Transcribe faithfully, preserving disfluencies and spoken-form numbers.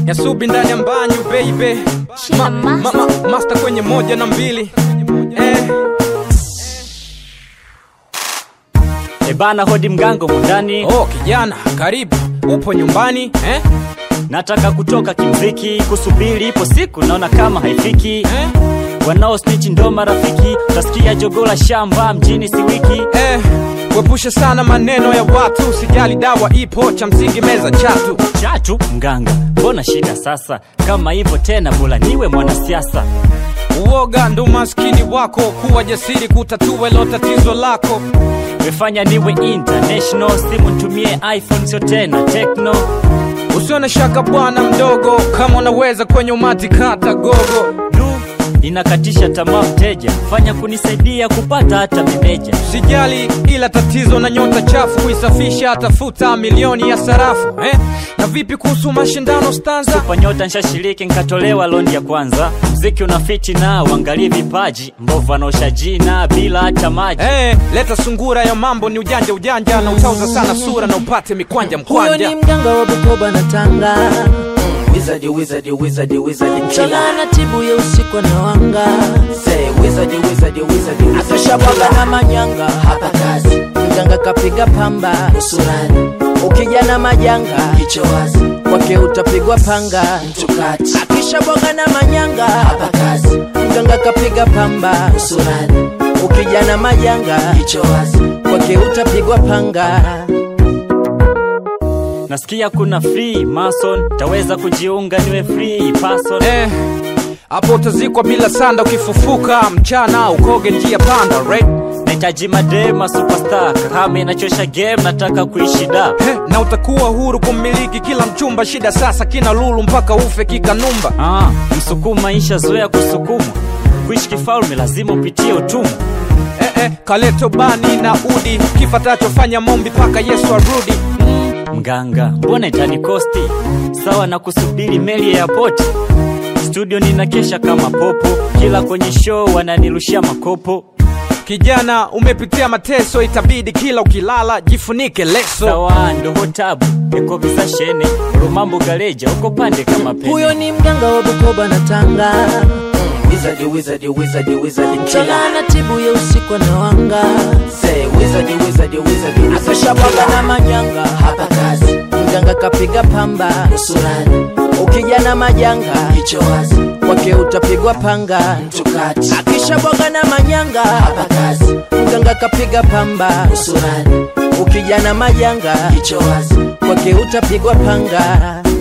ya subi ndani ya mbanyu baby. Ma, ma, ma, master kwenye moja na mbili. Eh. Ebana hodi mgango mundani. Oh kijana, karibu. Upo nyumbani, eh? Nataka kutoka kimziki, kusubiri ipo siku naona kama haifiki, eh? Wanao snitch ndo marafiki, utasikia jogola shamba mjini si wiki. Eh, wepushe sana maneno ya watu, usijali dawa ipo, cha msingi meza chatu. Chatu mganga, mbona shida sasa? Kama hivyo tena bora niwe mwanasiasa. Uoga ndo maskini wako, kuwa jasiri kutatua hilo tatizo lako. Mefanya niwe international, simu ntumie iPhone sio tena Tecno. Usione shaka bwana mdogo, kama unaweza kwenye umati kata gogo. Du, inakatisha tamaa mteja, fanya kunisaidia kupata hata meneja. Sijali ila tatizo na nyota chafu, kuisafisha tafuta milioni ya sarafu, eh? Na vipi kuhusu mashindano stanza? Super nyota nshashiriki nkatolewa londi ya kwanza. Mziki unafiti na uangalie vipaji, mbovu anaosha jina bila hata maji. Eh, leta sungura ya mambo ni ujanja ujanja, na utauza sana sura na upate mikwanja mkwanja. Huyo ni mganga wa Bukoba na Tanga. Wizard, wizard, wizard, wizard killer. Na tibu ya usiku na wanga. Say wizard, wizard, wizard, akashabaga na manyanga. Hapa kazi mganga kapiga pamba usurani. Ukija na majanga kicho wazi, kwake utapigwa panga mtukati. Akishabaga na manyanga. Hapa kazi mganga kapiga pamba usurani. Ukija na majanga kicho wazi, kwake utapigwa panga. Nasikia kuna free mason, taweza kujiunga niwe free person. Eh, hapo utazikwa bila sanda ukifufuka mchana ukoge njia panda, right? Nahitaji madema superstar, kahame inachosha game nataka kuishi da. Eh, na utakuwa huru kumiliki kila mchumba, shida sasa kina lulu mpaka ufe kikanumba. Ah, msukuma maisha zoea kusukuma, kuishi kifalme lazima upitie utumwa. Eh eh, kaleto bani na udi, kifatacho fanya mombi paka Yesu arudi. Mganga, mbona itani kosti? Sawa na kusubiri meli ya poti. Studio ninakesha kama popo, kila kwenye show wananirushia makopo. Kijana umepitia mateso, itabidi kila ukilala jifunike leso. Sawa ndo hotabu, eko visa shene, rumambo galeja, uko pande kama pene. Huyo ni mganga wa Bukoba na Tanga. Wizard, wizard, wizard, wizard killer. Na tibu ya usiku na wanga. Say wizard, wizard, wizard, akashabaga na manyanga. Hapa kazi mganga kapiga pamba usurani. Ukija na majanga kicho wazi, kwake utapigwa panga mtukati. Akishabaga na manyanga. Hapa kazi mganga kapiga pamba usurani. Ukija na majanga kicho wazi, kwake utapigwa panga.